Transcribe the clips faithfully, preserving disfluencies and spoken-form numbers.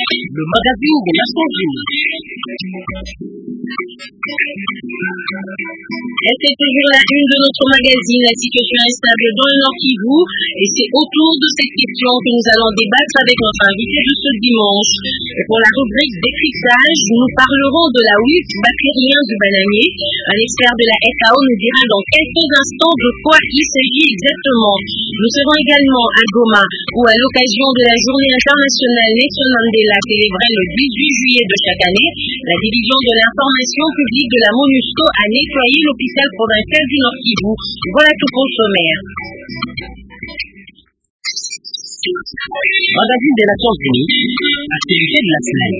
le magazine des Nations Unies. Et c'est toujours la une de notre magazine, la situation instable dans le Nord Kivu. Et c'est autour de cette question que nous allons débattre avec notre invité de ce dimanche. Et pour la rubrique décryptage, nous parlerons de la wilt bactérien du bananier. Un expert de la F A O nous dira dans quelques instants de quoi il s'agit exactement. Nous serons également à Goma, où à l'occasion de la journée internationale Nelson Mandela célébrée le dix-huit juillet de chaque année, la division de l'information publique de la MONUSCO a nettoyé l'hôpital provincial du Nord Kivu. Voilà tout pour le sommaire. Magazine des Nations Unies, activité de la semaine.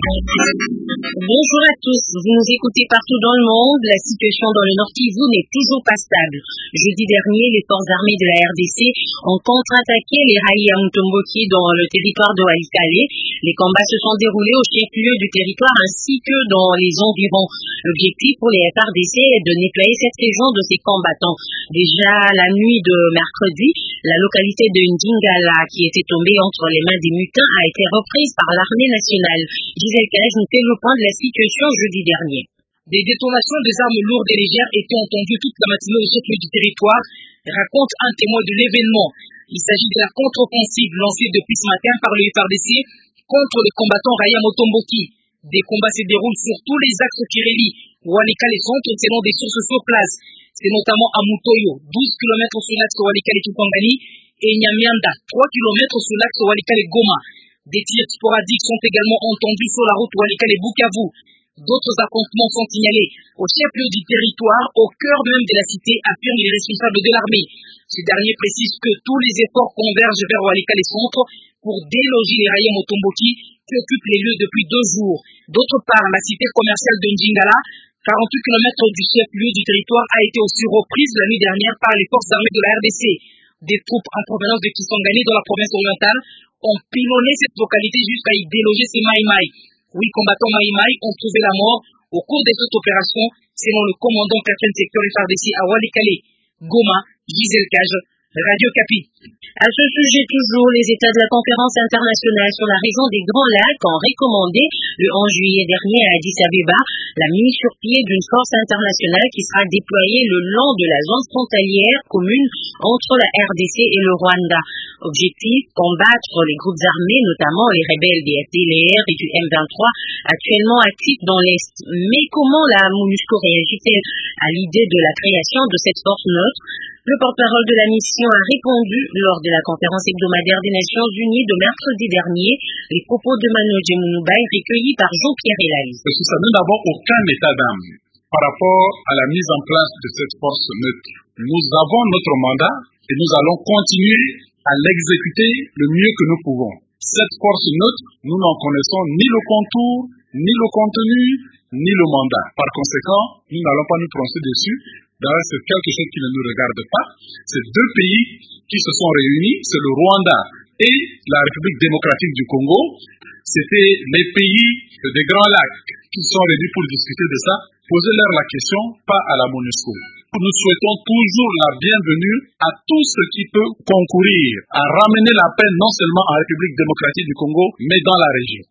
Bonjour à tous, vous nous écoutez partout dans le monde. La situation dans le Nord Kivu n'est toujours pas stable. Jeudi dernier, les forces armées de la R D C ont contre-attaqué les Raïa Mutomboki dans le territoire de Walikale. Les combats se sont déroulés au chef-lieu du territoire ainsi que dans les environs. L'objectif pour les F R D C est de nettoyer cette région de ces combattants. Déjà la nuit de mercredi, la localité de Ndingala, qui était tombée entre les mains des mutins, a été reprise par l'armée nationale. Gisèle Cage nous fait le point de la situation jeudi dernier. Des détonations des armes lourdes et légères étaient entendues toute la matinée au chef-lieu du territoire, raconte un témoin de l'événement. Il s'agit de la contre-offensive lancée depuis ce matin par le F R D C contre les combattants Raïa Mutomboki. Des combats se déroulent sur tous les axes qui relient Walikale centre selon des sources sur place. C'est notamment à Mutoyo, douze kilomètres sur l'axe Walikale-Kipangani, et Nyamianda, trois kilomètres sur l'axe Walikale-Goma. Des tirs sporadiques sont également entendus sur la route Walikale-Bukavu. D'autres affrontements sont signalés au chef-lieu du territoire, au cœur même de la cité, affirment les responsables de l'armée. Ce dernier précise que tous les efforts convergent vers Walikale centre pour déloger les Raïa Mutomboki qui occupent les lieux depuis deux jours. D'autre part, la cité commerciale de Ndingala, quarante-huit kilomètres du chef-lieu du territoire, a été aussi reprise la nuit dernière par les forces armées de la R D C. Des troupes en provenance de Kisangani dans la province orientale ont pilonné cette localité jusqu'à y déloger ces Maïmaï. Huit combattants Maïmaï ont trouvé la mort au cours de cette opération, selon le commandant quatrième secteur F R D C à Walikale. Goma, Gisèle Cage, Radio Kapi. À ce sujet toujours, les États de la conférence internationale sur la région des Grands Lacs ont recommandé le onze juillet dernier à Addis Abeba la mise sur pied d'une force internationale qui sera déployée le long de la zone frontalière commune entre la R D C et le Rwanda. Objectif, combattre les groupes armés, notamment les rebelles des F D L R et du M vingt-trois, actuellement actifs dans l'Est. Mais comment la MONUSCO réagit-elle à l'idée de la création de cette force neutre? Le porte-parole de la mission a répondu lors de la conférence hebdomadaire des Nations Unies de mercredi dernier. Les propos de Manoje Mounoubaï recueillis par Jean-Pierre Elaïs. Nous n'avons aucun état d'âme par rapport à la mise en place de cette force neutre. Nous avons notre mandat et nous allons continuer à l'exécuter le mieux que nous pouvons. Cette force neutre, nous n'en connaissons ni le contour, ni le contenu, ni le mandat. Par conséquent, nous n'allons pas nous prononcer dessus. D'ailleurs, c'est quelque chose qui ne nous regarde pas. C'est deux pays qui se sont réunis, c'est le Rwanda et la République démocratique du Congo. C'était les pays des Grands Lacs qui sont réunis pour discuter de ça. Posez-leur la question, pas à la MONUSCO. Nous souhaitons toujours la bienvenue à tout ce qui peut concourir à ramener la paix non seulement en République démocratique du Congo, mais dans la région.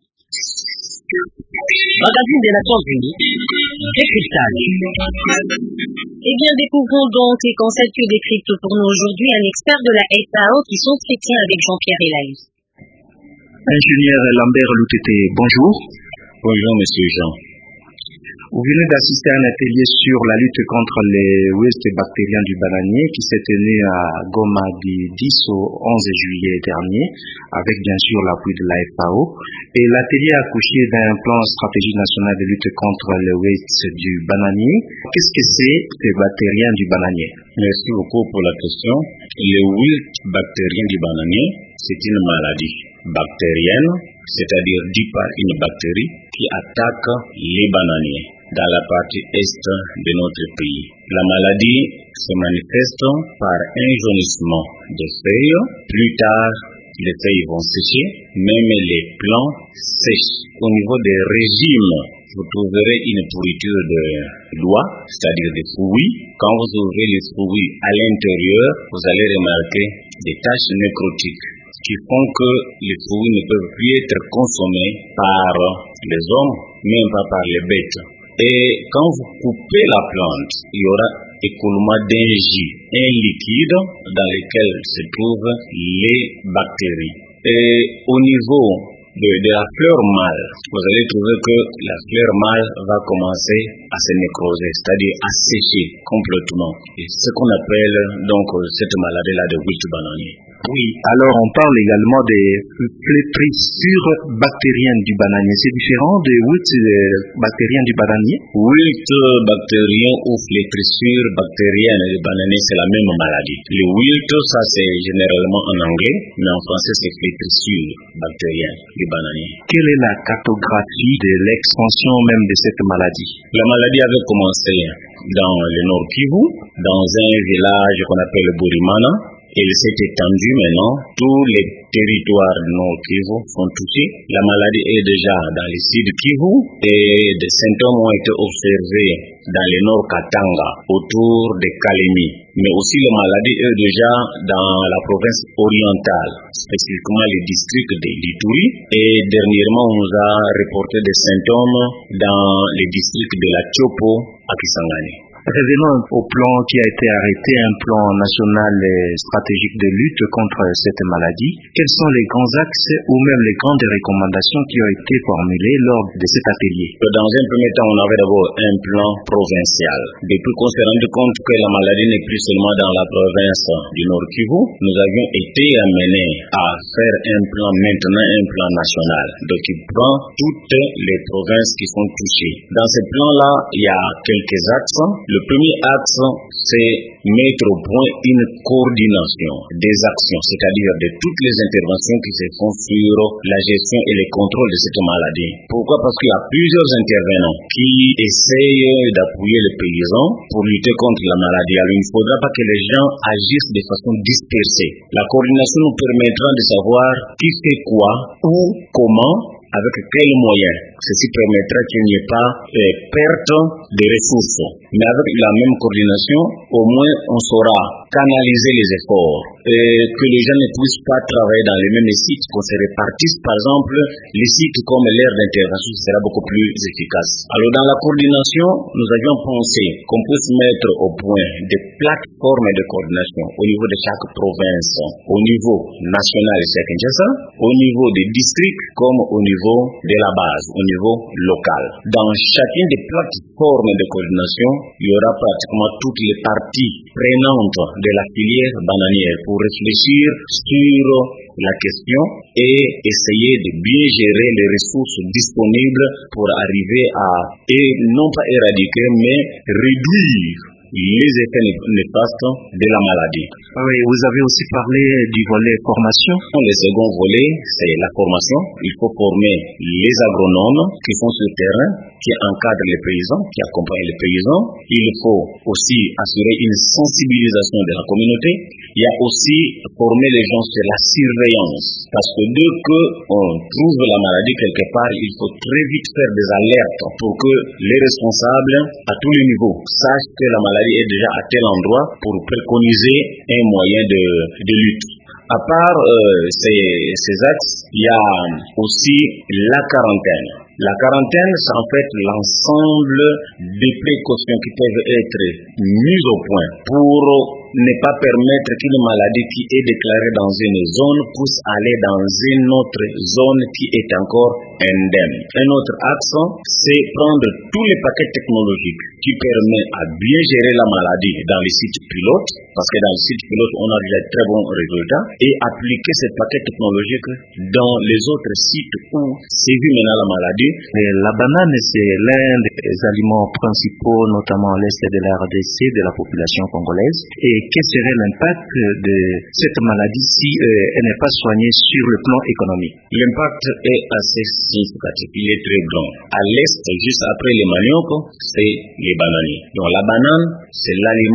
Magazine des Nations Unies, décryptage. Eh bien, découvrons donc les concepts que décrypte pour nous aujourd'hui un expert de la F A O qui s'entretient avec Jean-Pierre Elaïs. Ingénieur Lambert Loutete, bonjour. Bonjour, monsieur Jean. Vous venez d'assister à un atelier sur la lutte contre les wilt bactériens du bananier qui s'est tenu à Goma du dix au onze juillet dernier, avec bien sûr l'appui de la F A O. Et l'atelier a accouché d'un plan stratégique national de lutte contre les wilt du bananier. Qu'est-ce que c'est ces bactériens du bananier? Merci beaucoup pour la question. Les wilt bactériens du bananier, c'est une maladie bactérienne, c'est-à-dire due par une bactérie qui attaque les bananiers dans la partie est de notre pays. La maladie se manifeste par un jaunissement des feuilles. Plus tard, les feuilles vont sécher, même les plants sèchent. Au niveau des régimes, vous trouverez une pourriture de doigts, c'est-à-dire des fruits. Quand vous ouvrez les fruits à l'intérieur, vous allez remarquer des taches nécrotiques. qui font que les fruits ne peuvent plus être consommés par les hommes, même pas par les bêtes. Et quand vous coupez la plante, il y aura écoulement d'un jus, un liquide dans lequel se trouvent les bactéries. Et au niveau de, de la fleur mâle, vous allez trouver que la fleur mâle va commencer à se nécroser, c'est-à-dire à sécher complètement. Et ce qu'on appelle donc cette maladie-là de wilt bananier. Oui, alors on parle également des flétrissures bactériennes du bananier. C'est différent des wilt bactériennes du bananier? Wilt bactérien ou flétrissure bactérienne du bananier, c'est la même maladie. Le wilt, ça c'est généralement en anglais, mais en français c'est flétrissure bactérienne du bananier. Quelle est la cartographie de l'expansion même de cette maladie? La maladie avait commencé dans le Nord Kivu, dans un village qu'on appelle Burimana. Il s'est étendu maintenant. Tous les territoires du Nord Kivu sont touchés. La maladie est déjà dans le Sud Kivu et des symptômes ont été observés dans le Nord Katanga, autour de Kalemi. Mais aussi la maladie est déjà dans la province orientale, spécifiquement le district de l'Ituri. Et dernièrement, on nous a reporté des symptômes dans le district de la Tchopo à Kisangani. Revenons au plan qui a été arrêté, un plan national stratégique de lutte contre cette maladie. Quels sont les grands axes ou même les grandes recommandations qui ont été formulées lors de cet atelier? Dans un premier temps, on avait d'abord un plan provincial. Depuis qu'on s'est rendu compte que la maladie n'est plus seulement dans la province du Nord Kivu, nous avions été amenés à faire un plan maintenant, un plan national. Donc il prend toutes les provinces qui sont touchées. Dans ce plan-là, il y a quelques axes. Le premier axe, c'est mettre au point une coordination des actions, c'est-à-dire de toutes les interventions qui se font sur la gestion et le contrôle de cette maladie. Pourquoi? Parce qu'il y a plusieurs intervenants qui essayent d'appuyer les paysans pour lutter contre la maladie. Alors il ne faudra pas que les gens agissent de façon dispersée. La coordination nous permettra de savoir qui fait quoi, où, comment, avec quels moyens. Ceci permettra qu'il n'y ait pas euh, perte de ressources. Mais avec la même coordination, au moins on saura canaliser les efforts et que les gens ne puissent pas travailler dans les mêmes sites, qu'on se répartisse par exemple les sites comme l'aire d'intervention, sera beaucoup plus efficace. Alors dans la coordination, nous avions pensé qu'on puisse mettre au point des plateformes de coordination au niveau de chaque province, au niveau national ici à Kinshasa, au niveau des districts comme au niveau de la base, au niveau local. Dans chacune des plateformes de coordination, il y aura pratiquement toutes les parties prenantes de la filière bananière pour réfléchir sur la question et essayer de bien gérer les ressources disponibles pour arriver à, et non pas éradiquer, mais réduire les effets néfastes de la maladie. Oui, vous avez aussi parlé du volet formation. Le second volet, c'est la formation. Il faut former les agronomes qui sont sur le terrain, qui encadrent les paysans, qui accompagnent les paysans. Il faut aussi assurer une sensibilisation de la communauté. Il y a aussi former les gens sur la surveillance. Parce que dès qu'on trouve la maladie quelque part, il faut très vite faire des alertes pour que les responsables, à tous les niveaux, sachent que la maladie est déjà à tel endroit pour préconiser un moyen de, de lutte. À part euh, ces, ces axes, il y a aussi la quarantaine. La quarantaine, c'est en fait l'ensemble des précautions qui peuvent être mises au point pour ne pas permettre qu'une maladie qui est déclarée dans une zone puisse aller dans une autre zone qui est encore indemne. Un autre axe, c'est prendre tous les paquets technologiques qui permettent à bien gérer la maladie dans les sites pilotes, parce que dans les sites pilotes, on a déjà de très bons résultats, et appliquer ces paquets technologiques dans les autres sites où sévit maintenant la maladie. Et la banane, c'est l'un des aliments principaux, notamment à l'est de la R D C, de la population congolaise. Et quel serait l'impact de cette maladie si euh, elle n'est pas soignée sur le plan économique? L'impact est assez significatif, il est très grand. À l'est, juste après les maniocs, c'est les bananiers. Donc la banane, c'est l'aliment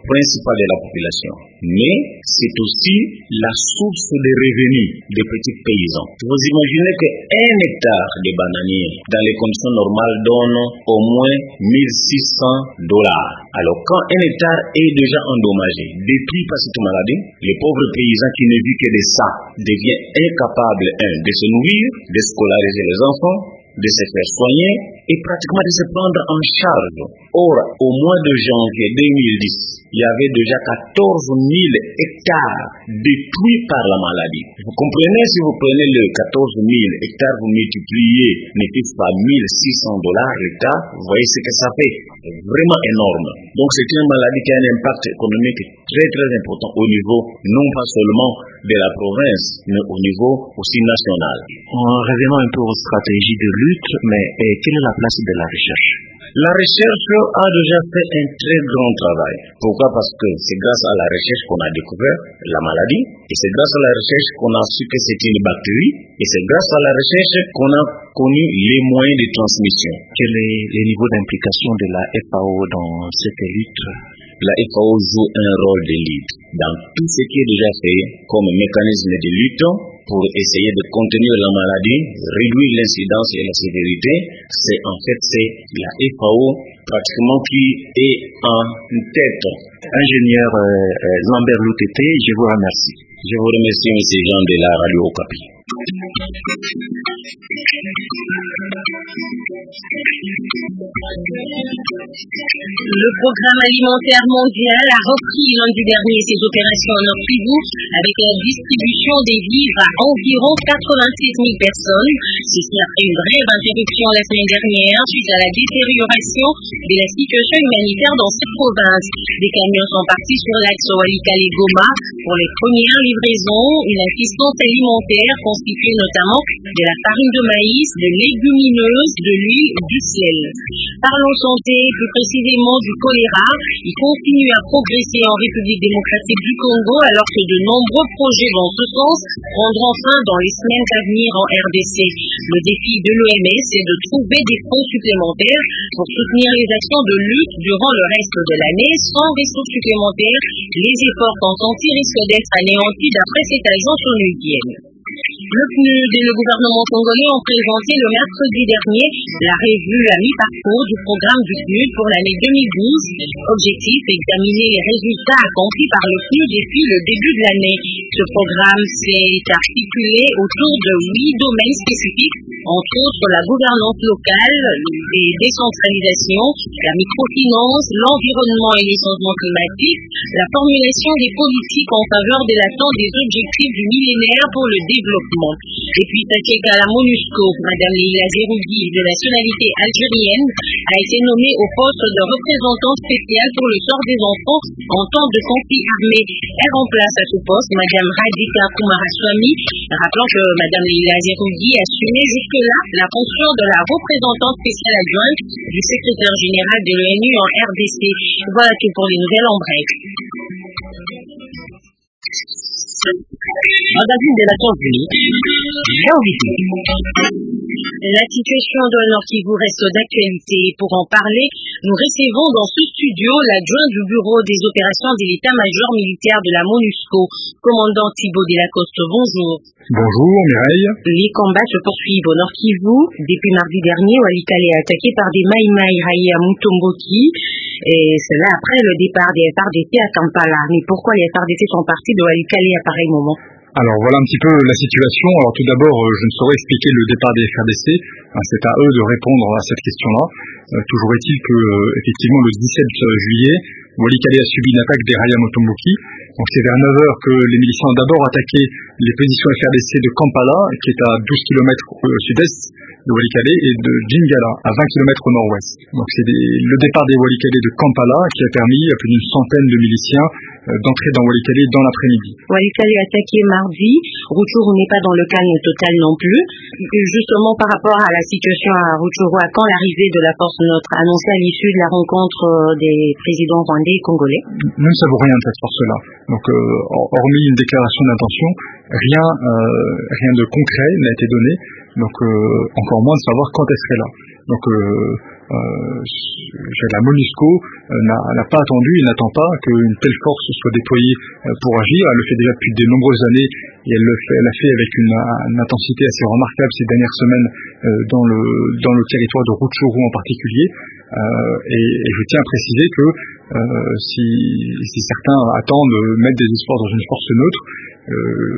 principal de la population. Mais c'est aussi la source de revenus des petits paysans. Vous imaginez qu'un hectare de bananier, dans les conditions normales, donne au moins mille six cents dollars. Alors quand un hectare est déjà endommagé, détruit par cette maladie, les pauvres paysans qui ne vivent que de ça deviennent incapables, un, de se nourrir, de scolariser les enfants, de se faire soigner et pratiquement de se prendre en charge. Or, au mois de janvier deux mille dix, il y avait déjà quatorze mille hectares détruits par la maladie. Vous comprenez, si vous prenez le quatorze mille hectares, vous multipliez, ne fixe pas mille six cents dollars l'hectare, vous voyez ce que ça fait. C'est vraiment énorme. Donc c'est une maladie qui a un impact économique très très important au niveau, non pas seulement de la province, mais au niveau aussi national. En revenant un peu aux stratégies de lutte, mais eh, quelle est la place de la recherche? La recherche a déjà fait un très grand travail. Pourquoi? Parce que c'est grâce à la recherche qu'on a découvert la maladie, et c'est grâce à la recherche qu'on a su que c'était une bactérie, et c'est grâce à la recherche qu'on a connu les moyens de transmission. Quel est le niveau d'implication de la F A O dans cette lutte? La F A O joue un rôle de lead dans tout ce qui est déjà fait comme mécanisme de lutte pour essayer de contenir la maladie, réduire l'incidence et la sévérité. C'est en fait c'est la F A O pratiquement qui est en tête. Ingénieur euh, Lambert Loutété, je vous remercie. Je vous remercie, M. Jean de la Radio Okapi. Le programme alimentaire mondial a repris lundi dernier ses opérations en Nord Kivu avec la distribution des vivres à environ quatre-vingt-six mille personnes. Ceci après une brève interruption la semaine dernière suite à la détérioration de la situation humanitaire dans cette province. Des camions sont partis sur l'axe Walikale-Goma pour les premières livraisons. Une assistance alimentaire constituée notamment de la farine de maïs, de légumineuses, de l'huile, du sel. Parlons santé, plus précisément du choléra. Il continue à progresser en République démocratique du Congo alors que de nombreux projets dans ce sens prendront fin dans les semaines à venir en R D C. Le défi de l'O M S est de trouver des fonds supplémentaires pour soutenir les actions de lutte durant le reste de l'année. Sans ressources supplémentaires, les efforts consentis risquent d'être anéantis d'après cette agence onusienne. Le P N U D et le gouvernement congolais ont présenté le mercredi dernier la revue à mi-parcours du programme du P N U D pour l'année deux mille douze. Objectif, examiner les résultats accomplis par le P N U D depuis le début de l'année. Ce programme s'est articulé autour de huit domaines spécifiques, entre autres la gouvernance locale et décentralisation, la microfinance, l'environnement et les changements climatiques, la formulation des politiques en faveur de l'atteinte des objectifs du millénaire pour le développement. Et puis, Tacheka la MONUSCO, Madame Leila Zerougui, de nationalité algérienne, a été nommée au poste de représentant spécial pour le sort des enfants en temps de conflit armé. Elle remplace à ce poste Madame Radhika Kumaraswamy, rappelant que Madame Leila Zerougui assumait jusque-là la fonction de la représentante spéciale adjointe du secrétaire général de l'O N U en R D C. Voilà tout pour les nouvelles en bref. Magazine des Nations Unies, l'invité. La situation de Nord Kivu reste d'actualité. Pour en parler, nous recevons dans ce studio l'adjoint du bureau des opérations de l'état-major militaire de la MONUSCO, commandant Thibaut Delacoste. Bonjour. Bonjour Mireille. Les combats se poursuivent au Nord Kivu. Depuis mardi dernier, Walikale est attaqué par des Maïmaï raillés à Mutomboki. Et cela après le départ des F R D C à Kampala. Mais pourquoi les F R D C sont partis de Walikale à pareil moment? Alors voilà un petit peu la situation. Alors tout d'abord, je ne saurais expliquer le départ des F R D C. C'est à eux de répondre à cette question-là. Euh, toujours est-il que, euh, effectivement, le dix-sept juillet, Walikale a subi une attaque des Raïa Mutomboki. Donc c'est vers neuf heures que les miliciens ont d'abord attaqué les positions F R D C de Kampala, qui est à douze kilomètres au sud-est de Walikale, et de Djingala, à vingt kilomètres au nord-ouest. Donc c'est des, le départ des Walikale de Kampala qui a permis à plus d'une centaine de miliciens euh, d'entrer dans Walikale dans l'après-midi. Walikale attaqué mardi, Rutshuru n'est pas dans le calme total non plus. Justement par rapport à la situation à Rutshuru, à quand l'arrivée de la force neutre annoncée à l'issue de la rencontre des présidents rwandais et congolais? Nous ne savons rien de cette force-là. Donc euh, hormis une déclaration d'intention, rien, euh, rien de concret n'a été donné. donc euh, encore moins de savoir quand elle serait là. Donc euh, euh, la MONUSCO euh, n'a, n'a pas attendu et n'attend pas qu'une telle force soit déployée euh, pour agir. Elle le fait déjà depuis de nombreuses années et elle le fait, elle l'a fait avec une, une intensité assez remarquable ces dernières semaines euh, dans le dans le territoire de Rutshuru en particulier. Euh, et, et je tiens à préciser que euh, si, si certains attendent de mettre des espoirs dans une force neutre, euh,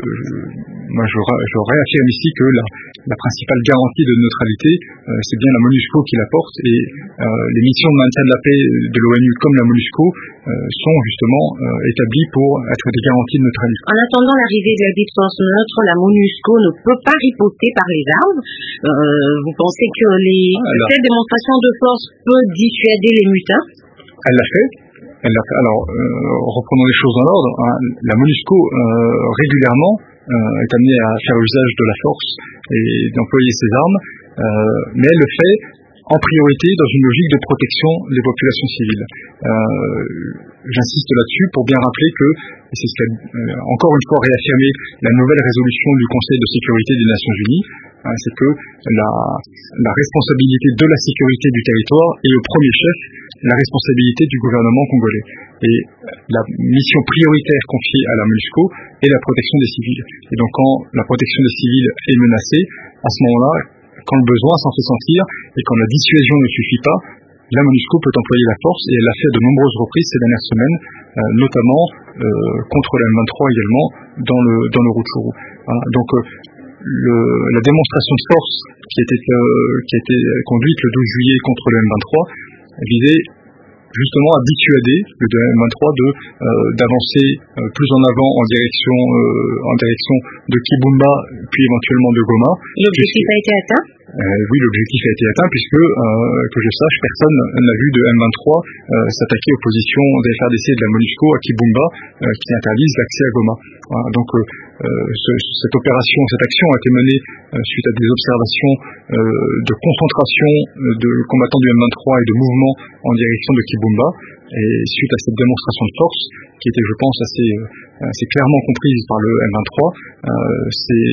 moi je, je réaffirme ici que la, la principale garantie de neutralité, euh, c'est bien la MONUSCO qui la porte, et euh, les missions de maintien de la paix de l'ONU comme la MONUSCO euh, sont justement euh, établies pour être des garanties de neutralité. En attendant l'arrivée de la dite force neutre, la MONUSCO ne peut pas riposter par les armes. Euh, vous pensez que les, Alors, cette démonstration de force peut dissuader les mutins? Elle l'a fait. Elle l'a fait. Alors, euh, reprenons les choses dans l'ordre. Hein. La MONUSCO, euh, régulièrement, euh, est amenée à faire usage de la force et d'employer ses armes, euh, mais elle le fait en priorité dans une logique de protection des populations civiles. Euh, j'insiste là-dessus pour bien rappeler que, et c'est ce qu'a euh, encore une fois réaffirmé la nouvelle résolution du Conseil de sécurité des Nations Unies, hein, c'est que la, la responsabilité de la sécurité du territoire est au premier chef la responsabilité du gouvernement congolais. Et la mission prioritaire confiée à la MONUSCO est la protection des civils. Et donc quand la protection des civils est menacée, à ce moment-là, quand le besoin s'en fait sentir et quand la dissuasion ne suffit pas, la MONUSCO peut employer la force, et elle l'a fait à de nombreuses reprises ces dernières semaines, euh, notamment euh, contre le M vingt-trois également dans le dans le Rutshuru. Voilà. Donc euh, le, la démonstration de force qui a été euh, qui a été conduite le douze juillet contre le M vingt-trois visait justement à dissuader le M vingt-trois de euh, d'avancer euh, plus en avant en direction euh, en direction de Kibumba puis éventuellement de Goma. L'objectif puisque, a été atteint? Euh, oui, l'objectif a été atteint puisque, euh, que je sache, personne n'a vu de M vingt-trois euh, s'attaquer aux positions des F R D C et de la MONUSCO à Kibumba euh, qui interdisent l'accès à Goma. Voilà, donc euh, ce, cette opération, cette action a été menée euh, suite à des observations euh, de concentration euh, de combattants du M vingt-trois et de mouvements en direction de Kibumba, et suite à cette démonstration de force qui était, je pense, assez, euh, assez clairement comprise par le M vingt-trois, euh, ces,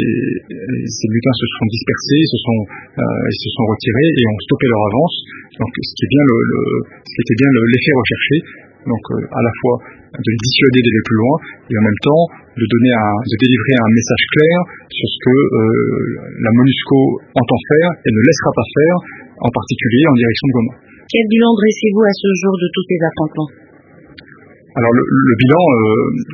ces mutins se sont dispersés, se sont, euh, ils se sont retirés et ont stoppé leur avance. Donc, ce qui est bien le, le ce qui était bien le, l'effet recherché. Donc, euh, à la fois de les dissuader d'aller plus loin et en même temps de donner un, de délivrer un message clair sur ce que euh, la MONUSCO entend faire et ne laissera pas faire, en particulier en direction de Goma. Quel bilan dressez-vous à ce jour de tous ces affrontements? Alors le, le bilan, euh,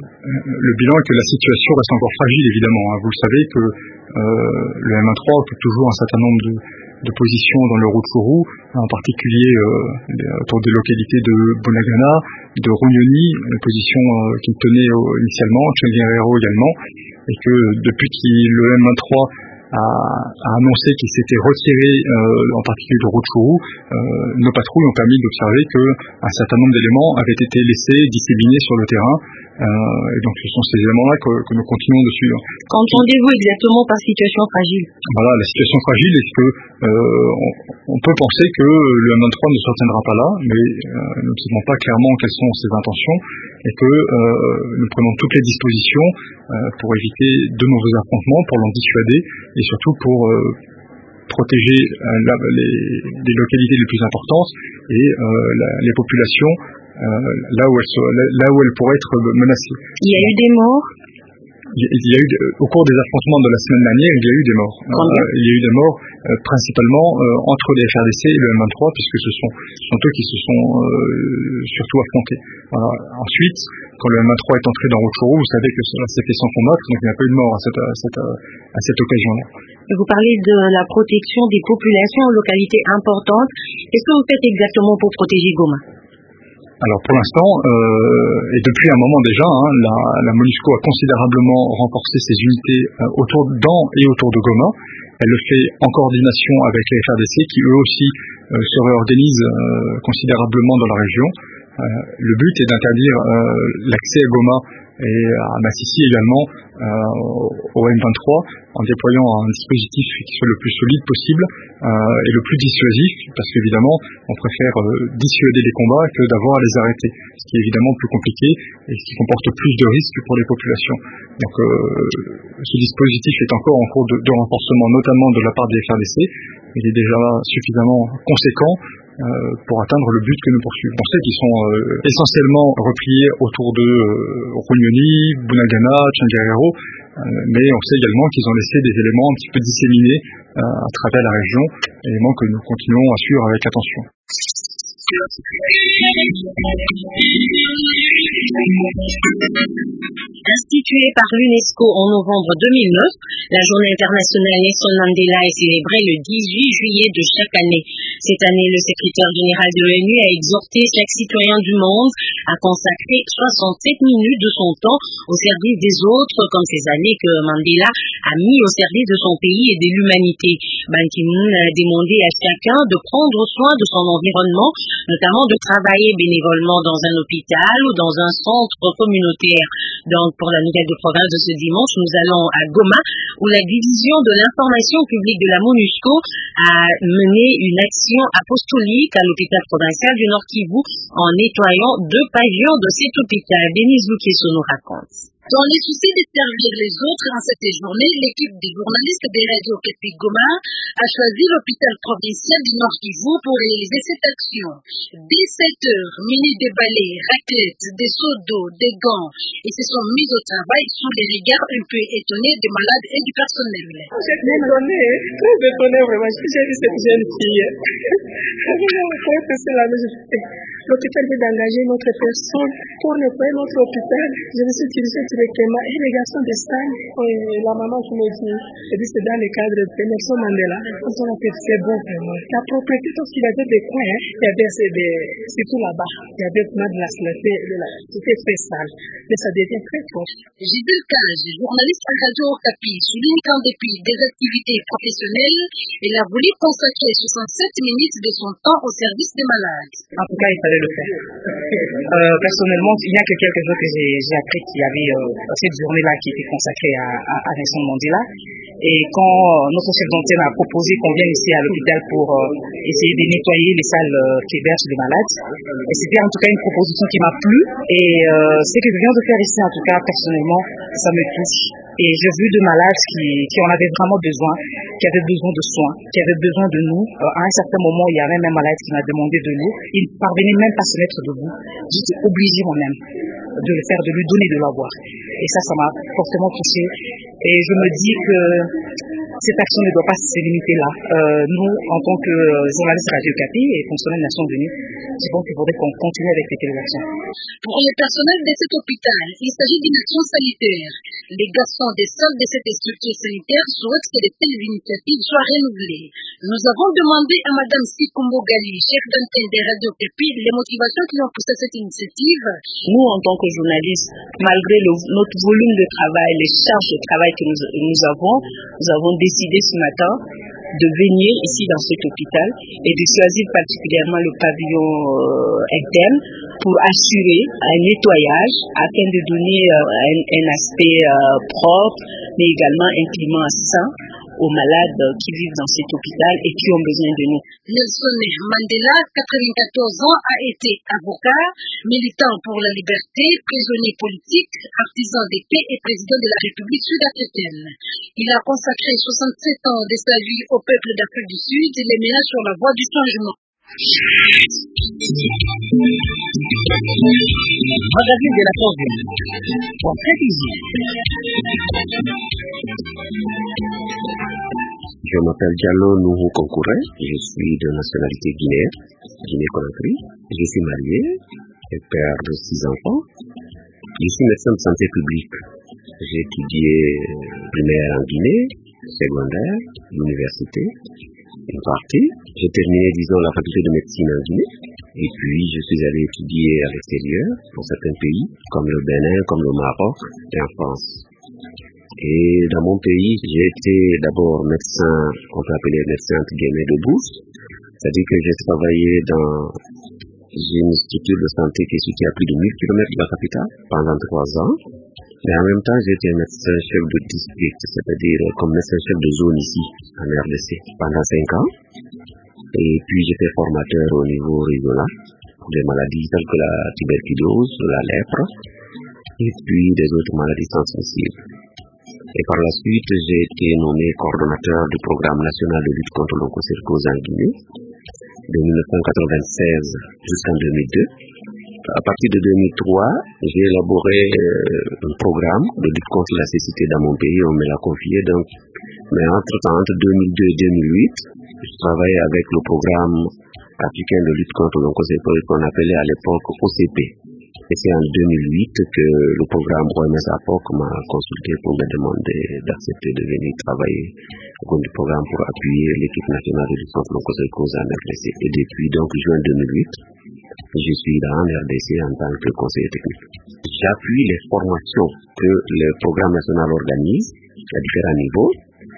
le bilan est que la situation reste encore fragile évidemment. Hein. Vous le savez que euh, le M vingt-trois occupe toujours un certain nombre de, de positions dans le Rutshuru, en particulier euh, autour des localités de Bunagana, de Runyoni, une position euh, qu'il tenait euh, initialement, Tchenguerero également, et que depuis que le M vingt-trois a, a annoncé qu'il s'était retiré, euh, en particulier de Rutshuru, euh, nos patrouilles ont permis d'observer que un certain nombre d'éléments avaient été laissés, disséminés sur le terrain, euh, et donc ce sont ces éléments-là que, que nous continuons de suivre. Qu'entendez-vous exactement par situation fragile? Voilà, la situation fragile est que euh, on, on peut penser que le M vingt-trois ne se retiendra pas là, mais euh, nous ne savons pas clairement quelles sont ses intentions, et que euh, nous prenons toutes les dispositions euh, pour éviter de nouveaux affrontements, pour l'en dissuader, et surtout pour euh, protéger euh, la, les, les localités les plus importantes et euh, la, les populations euh, là, où elles, là, là où elles pourraient être menacées. Il y a eu des morts? Il y a eu, au cours des affrontements de la semaine dernière, il y a eu des morts. Combien? Euh, il y a eu des morts euh, principalement euh, entre les F R D C et le M vingt-trois, puisque ce sont, ce sont eux qui se sont euh, surtout affrontés. Voilà. Ensuite, quand le M vingt-trois est entré dans Rutshuru, vous savez que cela s'est fait sans combattre, donc il n'y a pas eu de mort à cette, à cette, à cette occasion-là. Vous parlez de la protection des populations en localités importantes. Qu'est-ce que vous faites exactement pour protéger Goma? Alors pour l'instant, euh, et depuis un moment déjà, hein, la, la MONUSCO a considérablement renforcé ses unités euh, autour, dans et autour de Goma. Elle le fait en coordination avec les F R D C qui eux aussi euh, se réorganisent euh, considérablement dans la région. Euh, le but est d'interdire euh, l'accès à Goma et à Massissi également euh, au M vingt-trois, en déployant un dispositif qui soit le plus solide possible euh, et le plus dissuasif, parce qu'évidemment on préfère euh, dissuader les combats que d'avoir à les arrêter, ce qui est évidemment plus compliqué et ce qui comporte plus de risques pour les populations. Donc euh, ce dispositif est encore en cours de, de renforcement, notamment de la part des F R D C. Il est déjà suffisamment conséquent euh, pour atteindre le but que nous poursuivons. On sait qu'ils sont euh, essentiellement repliés autour de euh, Runyoni, Bunagana, Tchangarero, euh, mais on sait également qu'ils ont laissé des éléments un petit peu disséminés euh, à travers la région, éléments que nous continuons à suivre avec attention. Instituée par l'UNESCO en novembre deux mille neuf, la Journée internationale Nelson Mandela est célébrée le dix-huit juillet de chaque année. Cette année, le secrétaire général de l'ONU a exhorté chaque citoyen du monde à consacrer soixante-sept minutes de son temps au service des autres, comme ces années que Mandela a mis au service de son pays et de l'humanité. Ban Ki-moon a demandé à chacun de prendre soin de son environnement, notamment de travailler bénévolement dans un hôpital ou dans un centre communautaire. Donc, pour la nouvelle de province de ce dimanche, nous allons à Goma, où la division de l'information publique de la MONUSCO a mené une action apostolique à l'hôpital provincial du Nord Kivu en nettoyant deux pavillons de cet hôpital. Denise Lukeso nous raconte. Dans les soucis de servir les autres en cette journée, l'équipe des journalistes des radios Kepi Goma a choisi l'hôpital provincial du Nord Kivu pour réaliser cette action. Dès sept heures, munis de balais, raclettes, des seaux d'eau, des gants, ils se sont mis au travail sous les regards un peu étonnés des malades et du personnel. J'étais étonnée, très étonnée vraiment, j'ai vu cette jeune fille. L'hôpital vient d'engager notre personne pour nettoyer notre hôpital. Je me suis dirigée directement et les garçons de salle, la maman qui me dit, elle dit c'est dans le cadre de Nelson Mandela. On a fait c'est bon vraiment. La propriété, parce qu'il y avait des coins, hein, il y avait des, surtout là-bas, il y avait vraiment de la saleté, c'était très sale, mais ça devient très proche. Gilles Cage, journaliste à Radio Okapi, souligne qu'en dépit des activités professionnelles, il a voulu consacrer soixante-sept minutes de son temps au service des malades. En tout cas, il fallait le faire. Euh, personnellement, il y a que quelques jours que j'ai, j'ai appris qu'il y avait euh, cette journée-là qui était consacrée à, à, à Nelson Mandela. Et quand euh, notre chef d'antenne a proposé qu'on vienne ici à l'hôpital pour euh, essayer de nettoyer les salles euh, qui hébergent les malades, et c'était en tout cas une proposition qui m'a plu. Et euh, ce que je viens de faire ici, en tout cas, personnellement, ça me touche. Et j'ai vu de malades qui, qui en avaient vraiment besoin, qui avaient besoin de soins, qui avaient besoin de nous. Euh, à un certain moment, il y avait même un malade qui m'a demandé de nous. Il ne parvenait même pas à se mettre debout. J'étais obligée moi-même de le faire, de lui donner de la boire. Et ça, ça m'a fortement touchée. Et je me dis que cette action ne doit pas se limiter là. Euh, nous, en tant que journalistes Radio Okapi et fonctionnaires des Nations Unies, je pense qu'il faudrait qu'on continue avec ces actions. Pour le personnel de cet hôpital, il s'agit d'une action sanitaire. Les garçons des salles de cette structure sanitaire souhaitent que de telles initiatives soient renouvelées. Nous avons demandé à Madame Sikumbo Gali, chef d'antenne des Radio Okapi, les motivations qui ont poussé cette initiative. Nous, en tant que journalistes, malgré le, notre volume de travail, les charges de travail que nous, nous avons, nous avons décidé ce matin de venir ici dans cet hôpital et de choisir particulièrement le pavillon euh, interne pour assurer un nettoyage afin de donner euh, un, un aspect euh, propre, mais également un climat sain aux malades qui vivent dans cet hôpital et qui ont besoin de nous. Nelson Mandela, quatre-vingt-quatorze ans, a été avocat, militant pour la liberté, prisonnier politique, artisan de paix et président de la République sud-africaine. Il a consacré soixante-sept ans de sa vie au peuple d'Afrique du Sud et les mena sur la voie du changement. Magazine de la Convention. Portrait visible. Je m'appelle Diallo Nourou Konkouré, je suis de nationalité guinéenne, Guinée-Conakry. Je suis marié et père de six enfants. Je suis médecin de santé publique. J'ai étudié primaire en Guinée, secondaire, l'université, une partie. J'ai terminé, disons, la faculté de médecine en Guinée. Et puis, je suis allé étudier à l'extérieur, dans certains pays, comme le Bénin, comme le Maroc et en France. Et dans mon pays, j'ai été d'abord médecin, on peut appeler médecin entre guillemets de bourse. C'est-à-dire que j'ai travaillé dans une structure de santé qui est située à plus de mille kilomètres de la capitale pendant trois ans. Mais en même temps, j'étais médecin chef de district, c'est-à-dire comme médecin chef de zone ici, en R D C, pendant cinq ans. Et puis j'étais formateur au niveau régional pour des maladies telles que la tuberculose, la lèpre, et puis des autres maladies transmissibles. Et par la suite, j'ai été nommé coordonnateur du programme national de lutte contre l'onchocercose en Guinée, de mille neuf cent quatre-vingt-seize jusqu'en deux mille deux. À partir de deux mille trois, j'ai élaboré euh, un programme de lutte contre la cécité dans mon pays, on me l'a confié. Donc, mais entre-temps, entre deux mille deux et deux mille huit, je travaillais avec le programme africain de lutte contre l'onchocercose qu'on appelait à l'époque O C P. Et c'est en deux mille huit que le programme O M S A P O C m'a consulté pour me demander d'accepter de venir travailler au cours du programme pour appuyer l'équipe nationale de lutte contre l'onchocercose en R D C. Et depuis donc juin deux mille huit, je suis dans en R D C en tant que conseiller technique. J'appuie les formations que le programme national organise à différents niveaux,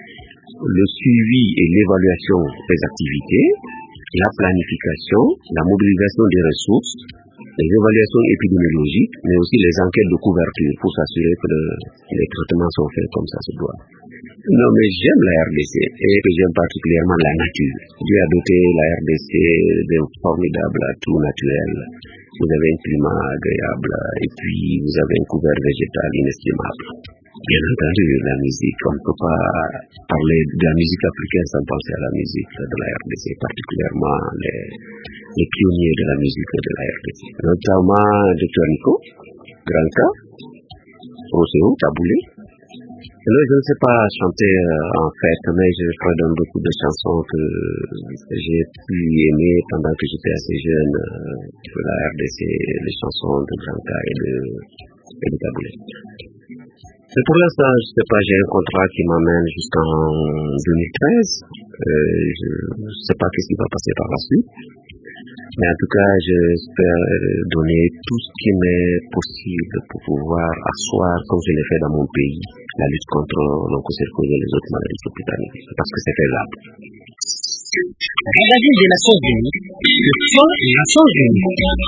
le suivi et l'évaluation des activités, la planification, la mobilisation des ressources, les évaluations épidémiologiques, mais aussi les enquêtes de couverture pour s'assurer que le, les traitements sont faits comme ça se doit. Non, mais j'aime la R D C et que j'aime particulièrement la nature. Dieu a doté la R D C d'un formidable atout naturel. Vous avez un climat agréable et puis vous avez un couvert végétal inestimable. Bien entendu, la musique, on ne peut pas parler de la musique africaine sans penser à la musique de la R D C, particulièrement les, les pionniers de la musique de la R D C. Notamment Docteur Nico, Granka, Roséo, Taboulé. Là, je ne sais pas chanter euh, en fait, mais je fredonne beaucoup de chansons que j'ai pu aimer pendant que j'étais assez jeune euh, de la R D C, les chansons de Granka et de, et de Taboulé. Mais pour l'instant, je ne sais pas, j'ai un contrat qui m'amène jusqu'en deux mille treize. Euh, je ne sais pas ce qui va passer par la suite. Mais en tout cas, j'espère donner tout ce qui m'est possible pour pouvoir asseoir, comme je l'ai fait dans mon pays, la lutte contre l'onchocercose et les autres maladies tropicales, parce que c'est faisable. Magazine des Nations Unies, question des Nations Unies.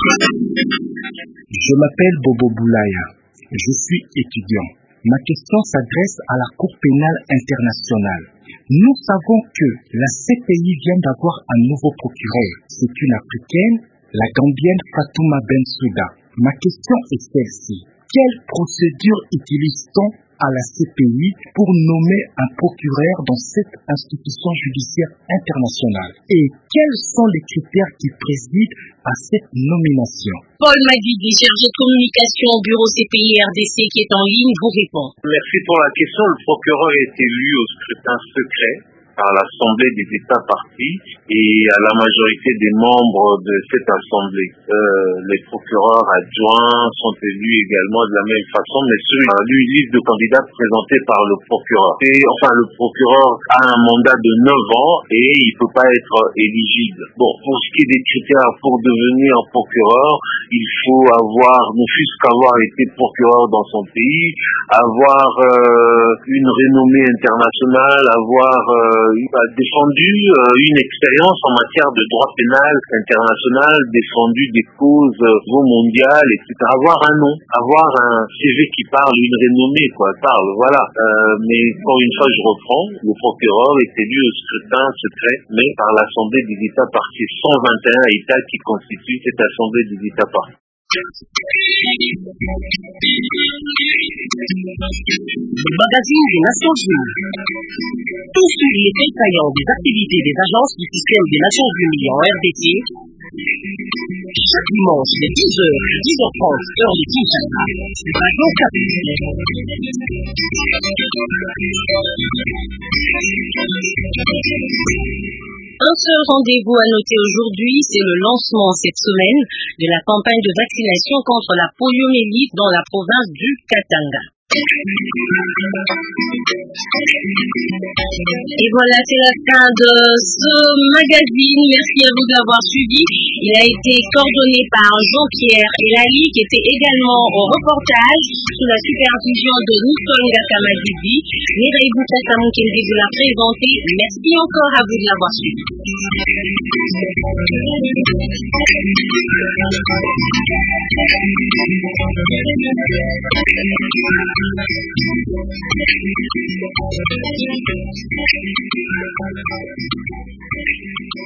Je m'appelle Bobo Boulaya, je suis étudiant. Ma question s'adresse à la Cour pénale internationale. Nous savons que la C P I vient d'avoir un nouveau procureur. C'est une Africaine, la Gambienne Fatouma Bensouda. Ma question est celle-ci. Quelle procédure utilise-t-on à la C P I pour nommer un procureur dans cette institution judiciaire internationale? Et quels sont les critères qui président à cette nomination? Paul Madidi, chargé de communication au bureau C P I R D C qui est en ligne, vous répond. Merci pour la question. Le procureur est élu au scrutin secret par l'Assemblée des États parties et à la majorité des membres de cette Assemblée. Euh, les procureurs adjoints sont élus également de la même façon, mais sur une liste de candidats présentés par le procureur. Et, enfin, le procureur a un mandat de neuf ans et il ne peut pas être éligible. Bon, pour ce qui est des critères pour devenir procureur, il faut avoir, ne fût-ce qu'avoir été procureur dans son pays, avoir euh, une renommée internationale, avoir euh, défendu euh, une expérience en matière de droit pénal international, défendu des causes euh, mondiales, et cetera. Avoir un nom, avoir un C V qui parle, une renommée, quoi, parle, voilà. Euh, mais encore une fois, je reprends, le procureur est élu au scrutin secret, mais par l'Assemblée des États parties, cent vingt et un États qui constituent cette Assemblée des États parties. Le magazine des Nations Unies. Tout suivi et détaillant des activités des agences du système des Nations Unies en R D C. Chaque dimanche, de dix heures à dix heures trente, heure de Kinshasa. Radio Capital. Un seul rendez-vous à noter aujourd'hui, c'est le lancement cette semaine de la campagne de vaccination contre la poliomyélite dans la province du Katanga. Et voilà, c'est la fin de ce magazine. Merci à vous d'avoir suivi. Il a été coordonné par Jean-Pierre Elali, qui était également au reportage sous la supervision de Nicole Ngakamadidi. Mireille Boutassa Moukendi vous l'a présenté. Merci encore à vous de l'avoir suivi. Thank you.